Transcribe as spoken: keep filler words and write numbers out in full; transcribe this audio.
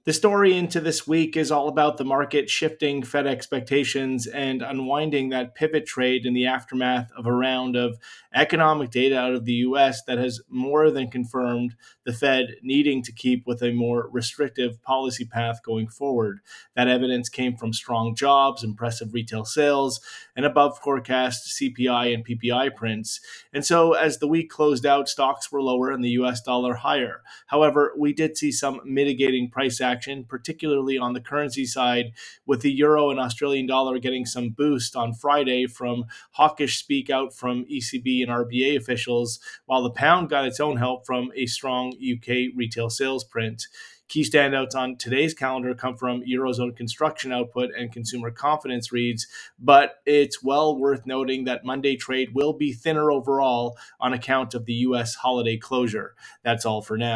The story into this week is all about the market shifting Fed expectations and unwinding that pivot trade in the aftermath of a round of economic data out of the U S that has more than confirmed the Fed needing to keep with a more restrictive policy path going forward. That evidence came from strong jobs, impressive retail sales, and above forecast C P I and P P I prints. And so as the week closed out, stocks were lower and the U S dollar higher. However, we did see some mitigating price action action, particularly on the currency side, with the euro and Australian dollar getting some boost on Friday from hawkish speak out from E C B and R B A officials, while the pound got its own help from a strong U K retail sales print. Key standouts on today's calendar come from Eurozone construction output and consumer confidence reads, but it's well worth noting that Monday trade will be thinner overall on account of the U S holiday closure. That's all for now.